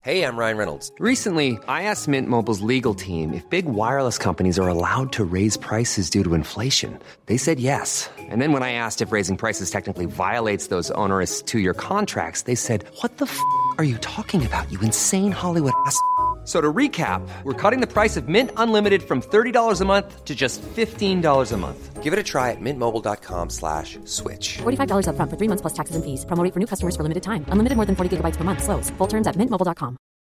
Hey, I'm Ryan Reynolds. Recently, I asked Mint Mobile's legal team if big wireless companies are allowed to raise prices due to inflation. They said yes. And then when I asked if raising prices technically violates those onerous two-year contracts, they said, "What the f*** are you talking about, you insane Hollywood ass?" So to recap, we're cutting the price of Mint Unlimited from $30 a month to just $15 a month. Give it a try at mintmobile.com/switch. $45 up front for 3 months plus taxes and fees. Promo rate for new customers for limited time. Unlimited more than 40 gigabytes per month. Slows full terms at mintmobile.com.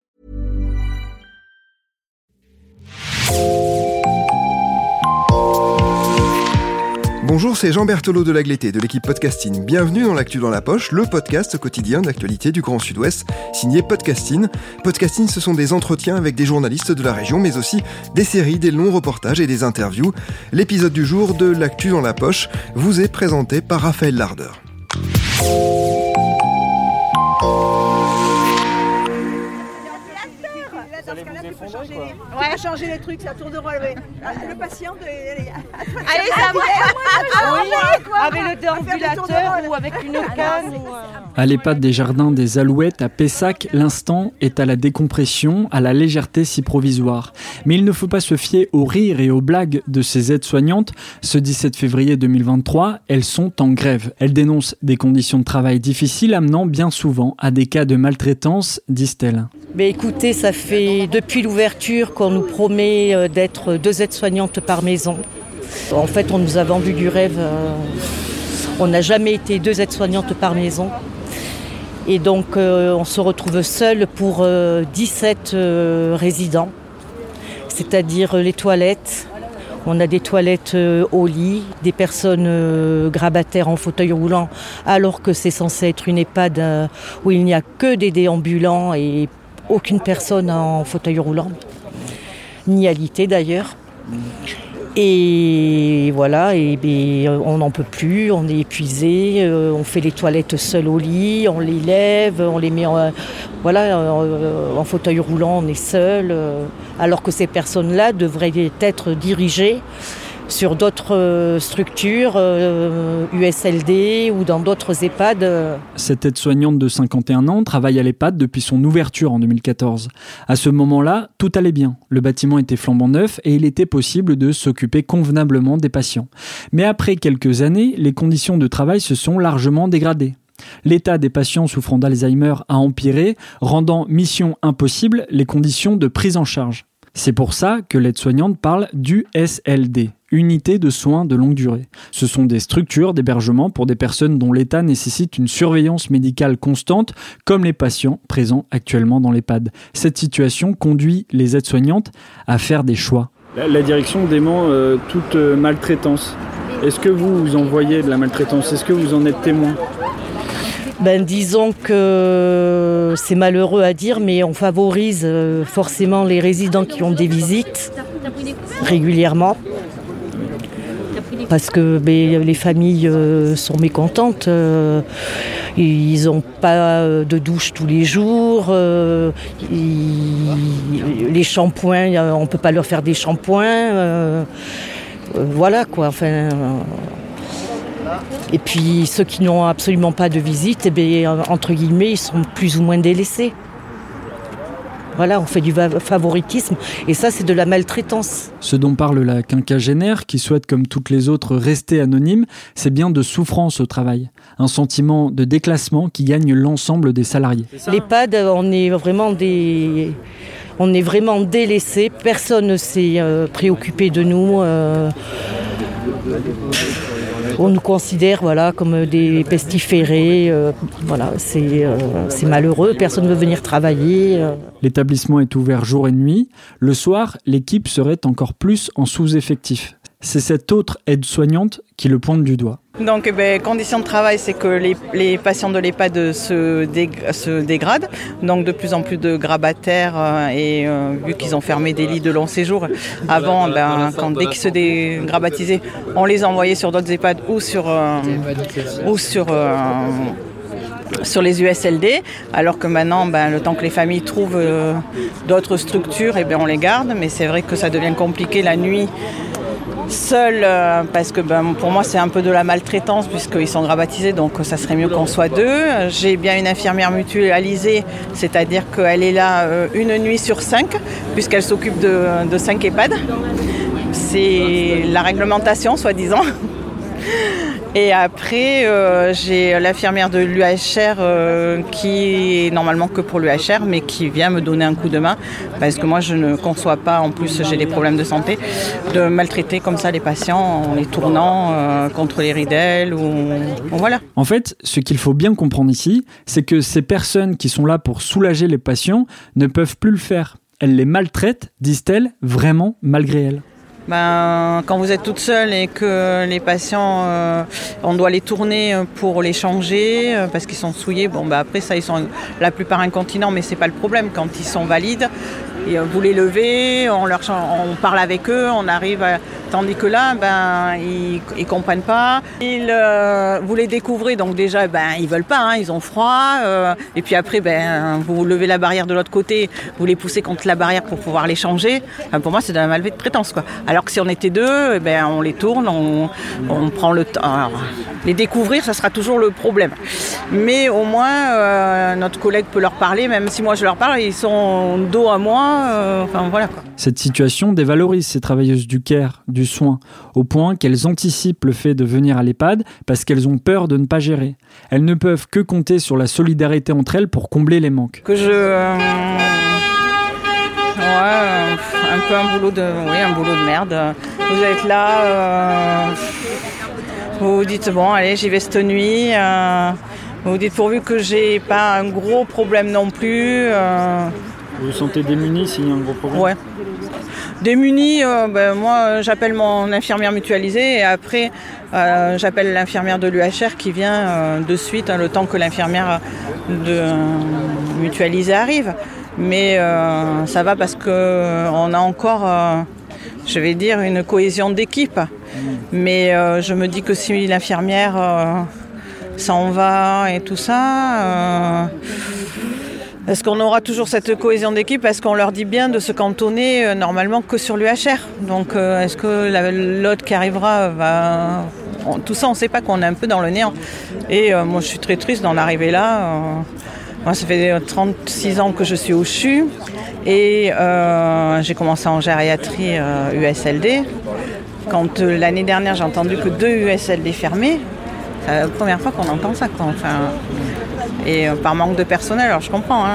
Bonjour, c'est Jean Berthelot de Lagleté de l'équipe Podcasting. Bienvenue dans l'Actu dans la poche, le podcast quotidien d'actualité du Grand Sud-Ouest, signé Podcasting. Podcasting, ce sont des entretiens avec des journalistes de la région, mais aussi des séries, des longs reportages et des interviews. L'épisode du jour de l'Actu dans la poche vous est présenté par Raphaël Lardeur. Ouais, changer les trucs, c'est à tour de relever. Le patient de... Allez, ça va. Avec le déambulateur ou avec une canne. À l'EHPAD des Jardins des Alouettes à Pessac, l'instant est à la décompression, à la légèreté si provisoire. Mais il ne faut pas se fier aux rires et aux blagues de ces aides-soignantes. Ce 17 février 2023, elles sont en grève. Elles dénoncent des conditions de travail difficiles, amenant bien souvent à des cas de maltraitance, disent-elles. Mais écoutez, ça fait depuis l'ouverture qu'on nous promet d'être 2 aides-soignantes par maison. En fait, on nous a vendu du rêve. On n'a jamais été 2 aides-soignantes par maison. Et donc, on se retrouve seul pour 17 résidents, c'est-à-dire les toilettes. On a des toilettes au lit, des personnes grabataires en fauteuil roulant, alors que c'est censé être une EHPAD où il n'y a que des déambulants et aucune personne en fauteuil roulant, ni alité d'ailleurs. Et voilà, et on n'en peut plus, on est épuisé, on fait les toilettes seuls au lit, on les lève, on les met en fauteuil roulant, on est seul, alors que ces personnes-là devraient être dirigées sur d'autres structures, USLD ou dans d'autres EHPAD. Cette aide-soignante de 51 ans travaille à l'EHPAD depuis son ouverture en 2014. À ce moment-là, tout allait bien. Le bâtiment était flambant neuf et il était possible de s'occuper convenablement des patients. Mais après quelques années, les conditions de travail se sont largement dégradées. L'état des patients souffrant d'Alzheimer a empiré, rendant mission impossible les conditions de prise en charge. C'est pour ça que l'aide-soignante parle d'USLD, Unité de soins de longue durée. Ce sont des structures d'hébergement pour des personnes dont l'état nécessite une surveillance médicale constante, comme les patients présents actuellement dans l'EHPAD. Cette situation conduit les aides-soignantes à faire des choix. La direction dément toute maltraitance. Est-ce que vous en voyez de la maltraitance ? Est-ce que vous en êtes témoin ? Disons que c'est malheureux à dire, mais on favorise forcément les résidents qui ont des visites régulièrement. Parce que les familles sont mécontentes, ils n'ont pas de douche tous les jours, les shampoings, on ne peut pas leur faire des shampoings, voilà quoi, enfin... Et puis ceux qui n'ont absolument pas de visite, entre guillemets, ils sont plus ou moins délaissés. Voilà, on fait du favoritisme et ça, c'est de la maltraitance. Ce dont parle la quinquagénaire, qui souhaite comme toutes les autres rester anonyme, c'est bien de souffrance au travail. Un sentiment de déclassement qui gagne l'ensemble des salariés. L'EHPAD, on est vraiment délaissés. Personne ne s'est préoccupé de nous. On nous considère comme des pestiférés. C'est malheureux, personne ne veut venir travailler. L'établissement est ouvert jour et nuit. Le soir, l'équipe serait encore plus en sous-effectif. C'est cette autre aide-soignante qui le pointe du doigt. Donc, conditions de travail, c'est que les patients de l'EHPAD se dégradent. Donc, de plus en plus de grabataires et vu qu'ils ont fermé des lits de long séjour, avant, dès qu'ils se dégrabatisaient, on les envoyait sur d'autres EHPAD ou sur les USLD, alors que maintenant, le temps que les familles trouvent d'autres structures, on les garde. Mais c'est vrai que ça devient compliqué la nuit seule parce que pour moi c'est un peu de la maltraitance puisqu'ils sont grabbatisés, donc ça serait mieux qu'on soit 2. J'ai bien une infirmière mutualisée, c'est-à-dire qu'elle est là une nuit sur 5 puisqu'elle s'occupe de 5 EHPAD. C'est la réglementation soi-disant. Et après, j'ai l'infirmière de l'UHR qui est normalement que pour l'UHR, mais qui vient me donner un coup de main, parce que moi je ne conçois pas, en plus j'ai des problèmes de santé, de maltraiter comme ça les patients en les tournant contre les ridelles ou voilà. En fait, ce qu'il faut bien comprendre ici, c'est que ces personnes qui sont là pour soulager les patients ne peuvent plus le faire. Elles les maltraitent, disent-elles, vraiment malgré elles. Quand vous êtes toute seule et que les patients, on doit les tourner pour les changer parce qu'ils sont souillés, après ça ils sont la plupart incontinents, mais c'est pas le problème. Quand ils sont valides, et vous les levez, on parle avec eux, on arrive tandis que là, ils comprennent pas. Vous les découvrez, donc déjà, ils veulent pas, ils ont froid. Et puis après, vous levez la barrière de l'autre côté, vous les poussez contre la barrière pour pouvoir les changer. Pour moi, c'est de la maltraitance, quoi. Alors que si on était 2, on les tourne, on prend le temps. Alors, les découvrir, ça sera toujours le problème. Mais au moins, notre collègue peut leur parler, même si moi je leur parle, ils sont dos à moi. Voilà, quoi. Cette situation dévalorise ces travailleuses du care, du soin, au point qu'elles anticipent le fait de venir à l'EHPAD parce qu'elles ont peur de ne pas gérer. Elles ne peuvent que compter sur la solidarité entre elles pour combler les manques. Un peu un boulot de merde. Vous êtes là, vous vous dites allez, j'y vais cette nuit. Vous vous dites pourvu que j'ai pas un gros problème non plus. Vous vous sentez démunis s'il y a un gros problème ? Ouais. Démunis, moi j'appelle mon infirmière mutualisée et après j'appelle l'infirmière de l'UHR qui vient de suite le temps que l'infirmière mutualisée arrive. Mais ça va parce qu'on a encore, une cohésion d'équipe. Mais je me dis que si l'infirmière s'en va et tout ça... Est-ce qu'on aura toujours cette cohésion d'équipe ? Parce qu'on leur dit bien de se cantonner normalement que sur l'UHR. Donc est-ce que l'autre qui arrivera va... Tout ça, on ne sait pas, qu'on est un peu dans le néant. Et moi, je suis très triste d'en arriver là. Moi, ça fait 36 ans que je suis au CHU. Et j'ai commencé en gériatrie USLD. Quand l'année dernière, j'ai entendu que 2 USLD fermés, c'est la première fois qu'on entend ça, quoi. Et par manque de personnel, alors je comprends.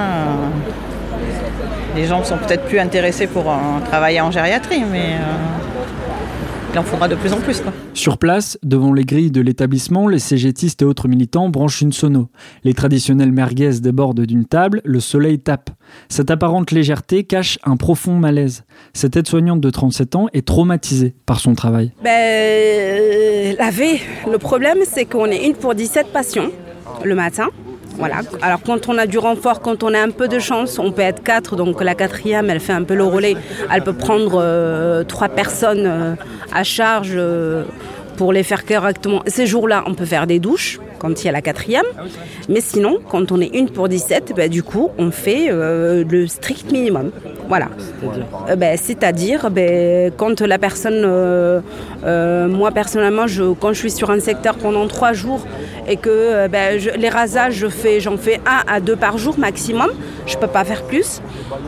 Les gens sont peut-être plus intéressés pour travailler en gériatrie, mais il en faudra de plus en plus, quoi. Sur place, devant les grilles de l'établissement, les cégétistes et autres militants branchent une sono. Les traditionnelles merguez débordent d'une table, le soleil tape. Cette apparente légèreté cache un profond malaise. Cette aide-soignante de 37 ans est traumatisée par son travail. Le problème, c'est qu'on est 1 pour 17 patients le matin. Voilà. Alors quand on a du renfort, quand on a un peu de chance, on peut être 4, donc la 4e, elle fait un peu le relais. Elle peut prendre 3 personnes à charge pour les faire correctement. Ces jours-là, on peut faire des douches quand il y a la 4e. Mais sinon, quand on est 1 pour 17, du coup, on fait le strict minimum. Voilà. C'est-à-dire, quand la personne... moi, personnellement, quand je suis sur un secteur pendant 3 jours et que les rasages, j'en fais 1 à 2 par jour maximum, je ne peux pas faire plus.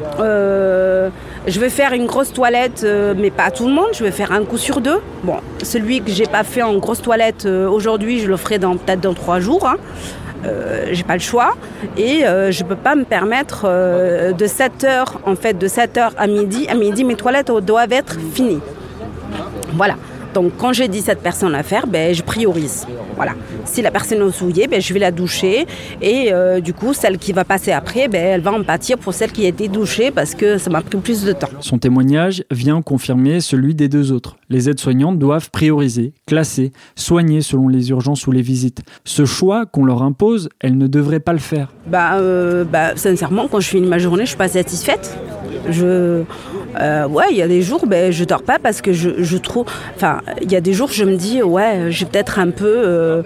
Je vais faire une grosse toilette, mais pas à tout le monde. Je vais faire un coup sur 2. Bon, celui que j'ai pas fait en grosse toilette aujourd'hui, je le ferai peut-être dans 3 jours. J'ai pas le choix. Et je peux pas me permettre de 7h à midi. À midi, mes toilettes doivent être finies. Voilà. Donc quand j'ai 17 personnes à faire, je priorise. Voilà. Si la personne est souillée, je vais la doucher. Et du coup, celle qui va passer après, elle va en pâtir pour celle qui a été douchée parce que ça m'a pris plus de temps. Son témoignage vient confirmer celui des 2 autres. Les aides-soignantes doivent prioriser, classer, soigner selon les urgences ou les visites. Ce choix qu'on leur impose, elles ne devraient pas le faire. Sincèrement, quand je finis ma journée, je suis pas satisfaite. Ouais, il y a des jours, je dors pas parce que je trouve... Enfin, il y a des jours, je me dis, ouais, j'ai peut-être un peu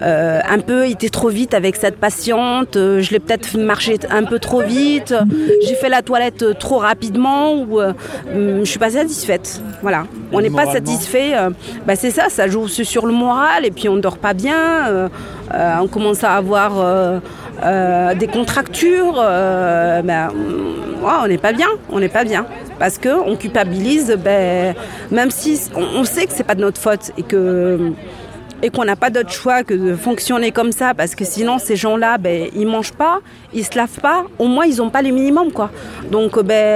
été trop vite avec cette patiente, je l'ai peut-être marché un peu trop vite, j'ai fait la toilette trop rapidement, ou je suis pas satisfaite. Voilà, on n'est pas satisfait. C'est ça joue sur le moral, et puis on dort pas bien, on commence à avoir des contractures, on n'est pas bien. Parce qu'on culpabilise, même si on sait que c'est pas de notre faute et qu'on n'a pas d'autre choix que de fonctionner comme ça, parce que sinon ces gens-là, ils mangent pas, ils se lavent pas, au moins ils n'ont pas le minimum, quoi. Donc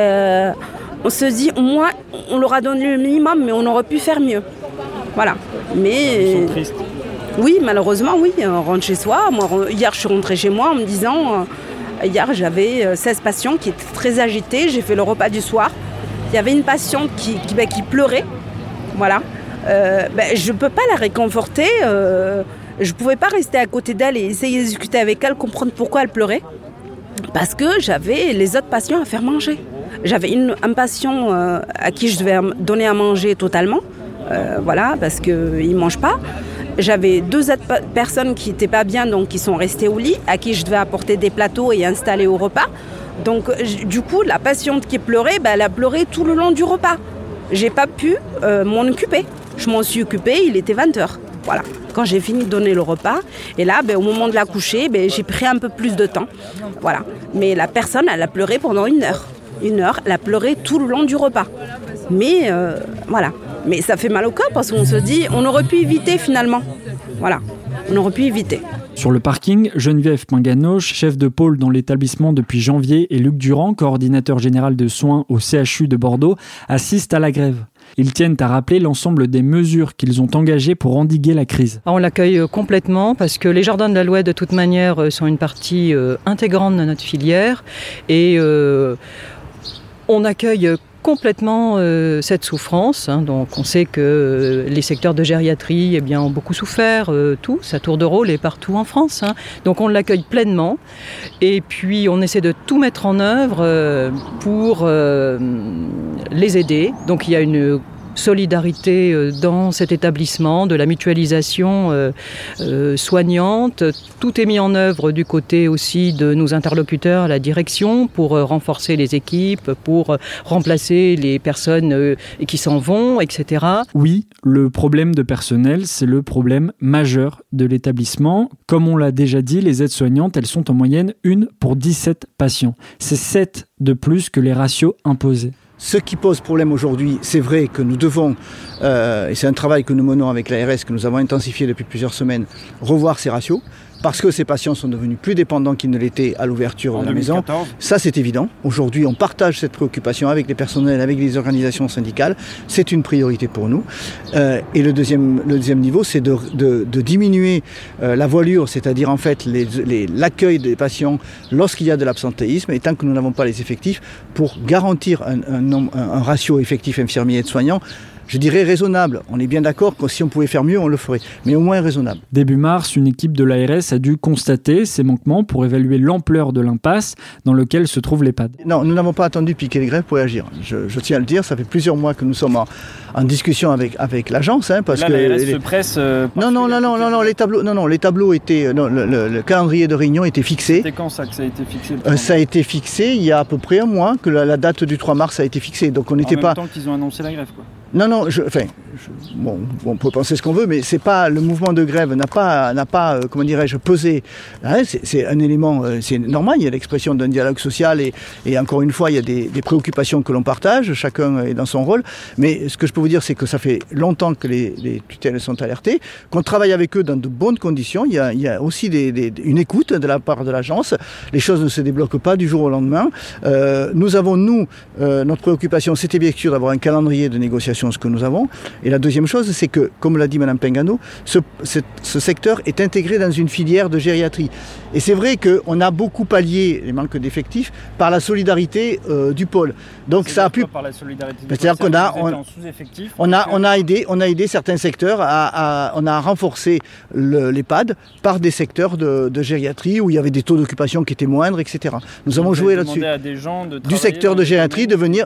on se dit, au moins on leur a donné le minimum, mais on aurait pu faire mieux. Voilà. Mais ils sont tristes. Oui, malheureusement, oui. On rentre chez soi. Moi, hier, je suis rentrée chez moi en me disant, hier, j'avais 16 patients qui étaient très agités. J'ai fait le repas du soir. Il y avait une patiente qui pleurait. Voilà. Je ne peux pas la réconforter. Je ne pouvais pas rester à côté d'elle et essayer de discuter avec elle, comprendre pourquoi elle pleurait. Parce que j'avais les autres patients à faire manger. J'avais un patient à qui je devais donner à manger totalement. Parce qu'il ne mange pas. J'avais 2 autres personnes qui n'étaient pas bien, donc qui sont restées au lit, à qui je devais apporter des plateaux et installer au repas. Donc, du coup, la patiente qui pleurait, elle a pleuré tout le long du repas. J'ai pas pu m'en occuper. Je m'en suis occupée, il était 20h. Voilà. Quand j'ai fini de donner le repas, et là, au moment de la coucher, j'ai pris un peu plus de temps. Voilà. Mais la personne, elle a pleuré pendant 1 heure. 1 heure, elle a pleuré tout le long du repas. Mais voilà. Mais ça fait mal au corps parce qu'on se dit, on aurait pu éviter finalement. Voilà, on aurait pu éviter. Sur le parking, Geneviève Pinganoche, chef de pôle dans l'établissement depuis janvier, et Luc Durand, coordinateur général de soins au CHU de Bordeaux, assistent à la grève. Ils tiennent à rappeler l'ensemble des mesures qu'ils ont engagées pour endiguer la crise. On l'accueille complètement parce que les jardins de l'Alouette, de toute manière, sont une partie intégrante de notre filière. Et on accueille complètement cette souffrance. Donc on sait que les secteurs de gériatrie ont beaucoup souffert, tous, à tour de rôle et partout en France. Donc on l'accueille pleinement et puis on essaie de tout mettre en œuvre pour les aider. Donc il y a une solidarité dans cet établissement, de la mutualisation soignante. Tout est mis en œuvre du côté aussi de nos interlocuteurs, la direction, pour renforcer les équipes, pour remplacer les personnes qui s'en vont, etc. Oui, le problème de personnel, c'est le problème majeur de l'établissement. Comme on l'a déjà dit, les aides-soignantes, elles sont en moyenne 1 pour 17 patients. C'est 7 de plus que les ratios imposés. Ce qui pose problème aujourd'hui, c'est vrai que nous devons, et c'est un travail que nous menons avec l'ARS, que nous avons intensifié depuis plusieurs semaines, revoir ces ratios, parce que ces patients sont devenus plus dépendants qu'ils ne l'étaient à l'ouverture de la maison. Ça, c'est évident. Aujourd'hui, on partage cette préoccupation avec les personnels, avec les organisations syndicales. C'est une priorité pour nous. Et le deuxième niveau, c'est de diminuer la voilure, c'est-à-dire en fait l'accueil des patients lorsqu'il y a de l'absentéisme, et tant que nous n'avons pas les effectifs, pour garantir un ratio effectif infirmier et de soignants, je dirais raisonnable. On est bien d'accord que si on pouvait faire mieux, on le ferait. Mais au moins raisonnable. Début mars, une équipe de l'ARS a dû constater ces manquements pour évaluer l'ampleur de l'impasse dans lequel se trouve l'EHPAD. Non, nous n'avons pas attendu piquer les grèves pour agir. Je tiens à le dire, ça fait plusieurs mois que nous sommes en discussion avec l'agence. Parce là, que l'ARS se presse... les tableaux étaient... le calendrier de réunion était fixé. C'était quand ça que ça a été fixé ça a été fixé il y a à peu près un mois que la date du 3 mars a été fixée. Donc on n'était pas... En même temps qu'ils ont annoncé la grève, quoi. Non, on peut penser ce qu'on veut, mais c'est pas, le mouvement de grève n'a pas comment dirais-je, pesé. C'est un élément, c'est normal, il y a l'expression d'un dialogue social et encore une fois, il y a des préoccupations que l'on partage, chacun est dans son rôle, mais ce que je peux vous dire, c'est que ça fait longtemps que les tutelles sont alertées, qu'on travaille avec eux dans de bonnes conditions, il y a aussi une écoute de la part de l'agence, les choses ne se débloquent pas du jour au lendemain. Nous avons, notre préoccupation, c'était bien sûr d'avoir un calendrier de négociation production ce que nous avons. Et la deuxième chose, c'est que, comme l'a dit Mme Pengano, ce secteur est intégré dans une filière de gériatrie. Et c'est vrai qu'on a beaucoup pallié les manques d'effectifs par la solidarité du pôle. Donc ça a pu. Par la solidarité du pôle, c'est-à-dire qu'on a aidé certains secteurs, on a renforcé l'EHPAD par des secteurs de gériatrie où il y avait des taux d'occupation qui étaient moindres, etc. Nous avons joué là-dessus. À des gens du secteur de gériatrie de venir.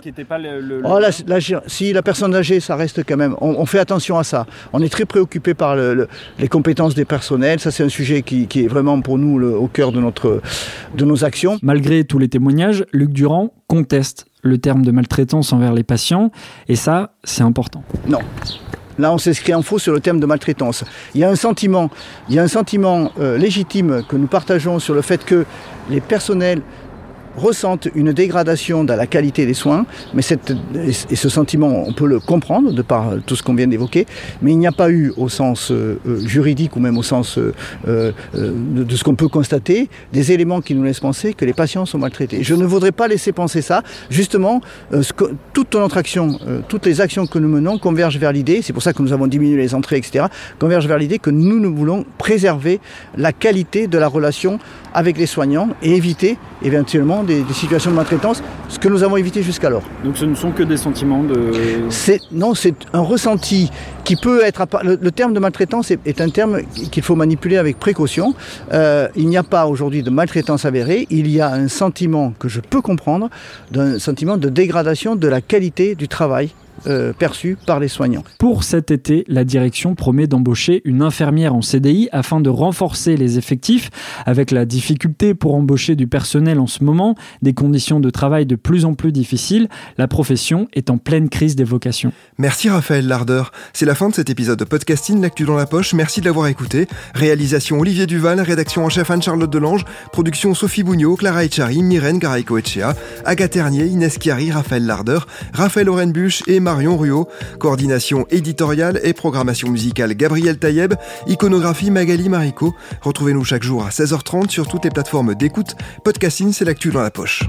Si la personne âgée, ça reste quand même. On fait attention à ça. On est très préoccupé par les compétences des personnels. Ça, c'est un sujet qui est vraiment pour nous au cœur de nos actions. Malgré tous les témoignages, Luc Durand conteste le terme de maltraitance envers les patients. Et ça, c'est important. Non. Là, on s'inscrit en faux sur le terme de maltraitance. Il y a un sentiment légitime que nous partageons sur le fait que les personnels ressentent une dégradation dans la qualité des soins, mais ce sentiment, on peut le comprendre de par tout ce qu'on vient d'évoquer, mais il n'y a pas eu au sens juridique ou même au sens de ce qu'on peut constater, des éléments qui nous laissent penser que les patients sont maltraités. Je ne voudrais pas laisser penser ça. Justement, toute notre action, toutes les actions que nous menons convergent vers l'idée, c'est pour ça que nous avons diminué les entrées, etc., convergent vers l'idée que nous voulons préserver la qualité de la relation avec les soignants et éviter éventuellement des situations de maltraitance, ce que nous avons évité jusqu'alors. Donc ce ne sont que des sentiments de... Non, c'est un ressenti qui peut être... Le terme de maltraitance est un terme qu'il faut manipuler avec précaution. Il n'y a pas aujourd'hui de maltraitance avérée, il y a un sentiment que je peux comprendre, d'un sentiment de dégradation de la qualité du travail perçu par les soignants. Pour cet été, la direction promet d'embaucher une infirmière en CDI afin de renforcer les effectifs. Avec la difficulté pour embaucher du personnel en ce moment, des conditions de travail de plus en plus difficiles, la profession est en pleine crise des vocations. Merci Raphaël Lardeur. C'est la fin de cet épisode de Podcasting, l'actu dans la poche. Merci de l'avoir écouté. Réalisation Olivier Duval, rédaction en chef Anne-Charlotte Delange, production Sophie Bougnot, Clara Echari, Myrène Garaïco-Echea, Agathe Ternier, Inès Chiari, Raphaël Lardeur, Raphaël Orenbuch et Marion Ruot. Coordination éditoriale et programmation musicale Gabriel Taïeb. Iconographie Magali Marico. Retrouvez-nous chaque jour à 16h30 sur toutes les plateformes d'écoute. Podcasting, c'est l'actu dans la poche.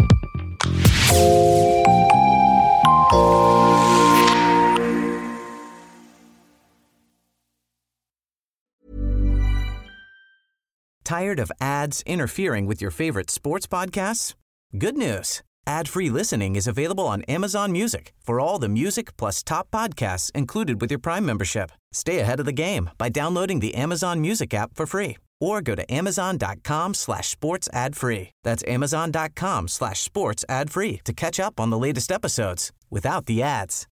Tired of ads interfering with your favorite sports podcasts? Good news. Ad-free listening is available on Amazon Music for all the music plus top podcasts included with your Prime membership. Stay ahead of the game by downloading the Amazon Music app for free or go to amazon.com/sports ad free. That's amazon.com/sports ad free to catch up on the latest episodes without the ads.